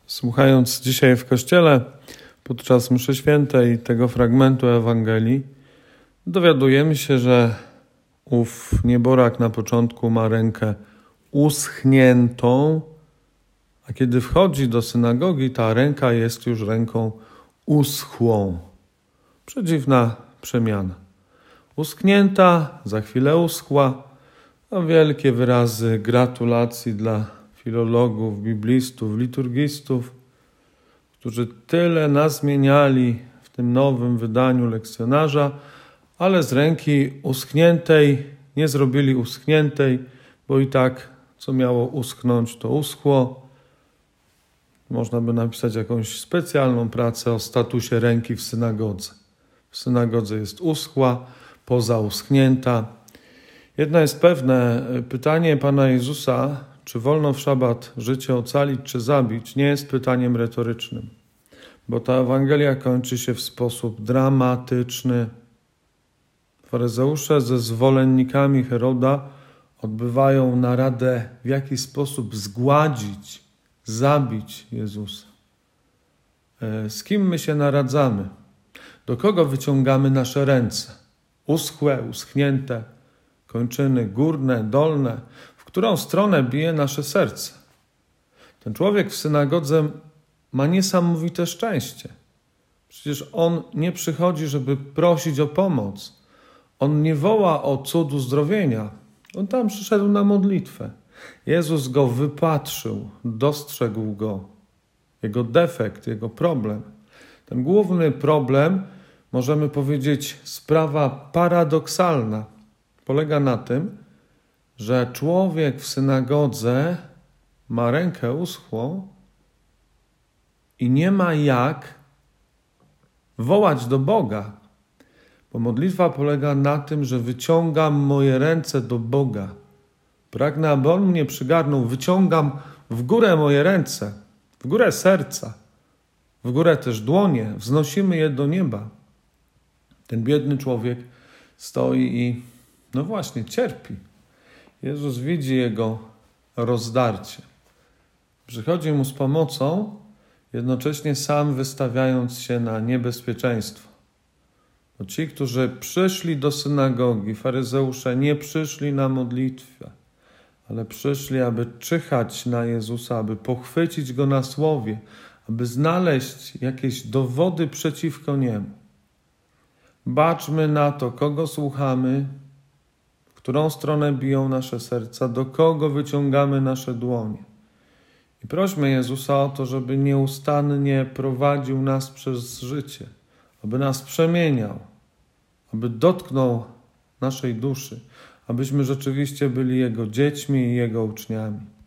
Słuchając dzisiaj w kościele podczas mszy świętej tego fragmentu Ewangelii, dowiadujemy się, że ów nieborak na początku ma rękę uschniętą, a kiedy wchodzi do synagogi, ta ręka jest już ręką uschłą. Przedziwna przemiana. Uschnięta, za chwilę uschła, a wielkie wyrazy gratulacji dla filologów, biblistów, liturgistów, którzy tyle nazmieniali w tym nowym wydaniu lekcjonarza, ale z ręki uschniętej nie zrobili uschniętej, bo i tak, co miało uschnąć, to uschło. Można by napisać jakąś specjalną pracę o statusie ręki w synagodze. W synagodze jest uschła, poza uschnięta. Jedno jest pewne, pytanie Pana Jezusa, czy wolno w szabat życie ocalić, czy zabić, nie jest pytaniem retorycznym, bo ta Ewangelia kończy się w sposób dramatyczny. Faryzeusze ze zwolennikami Heroda odbywają naradę, w jaki sposób zgładzić, zabić Jezusa. Z kim my się naradzamy? Do kogo wyciągamy nasze ręce? Uschłe, uschnięte, kończyny górne, dolne. W którą stronę bije nasze serce? Ten człowiek w synagodze ma niesamowite szczęście. Przecież on nie przychodzi, żeby prosić o pomoc. On nie woła o cud uzdrowienia. On tam przyszedł na modlitwę. Jezus go wypatrzył, dostrzegł go. Jego defekt, jego problem. Ten główny problem, możemy powiedzieć, sprawa paradoksalna, polega na tym, że człowiek w synagodze ma rękę uschłą i nie ma jak wołać do Boga, bo modlitwa polega na tym, że wyciągam moje ręce do Boga. Pragnę, aby On mnie przygarnął. Wyciągam w górę moje ręce, w górę serca, w górę też dłonie. Wznosimy je do nieba. Ten biedny człowiek stoi i właśnie cierpi. Jezus widzi jego rozdarcie. Przychodzi mu z pomocą, jednocześnie sam wystawiając się na niebezpieczeństwo. Bo ci, którzy przyszli do synagogi, faryzeusze, nie przyszli na modlitwę, ale przyszli, aby czyhać na Jezusa, aby pochwycić Go na słowie, aby znaleźć jakieś dowody przeciwko Niemu. Baczmy na to, kogo słuchamy, w którą stronę biją nasze serca, do kogo wyciągamy nasze dłonie. I prośmy Jezusa o to, żeby nieustannie prowadził nas przez życie, aby nas przemieniał, aby dotknął naszej duszy, abyśmy rzeczywiście byli Jego dziećmi i Jego uczniami.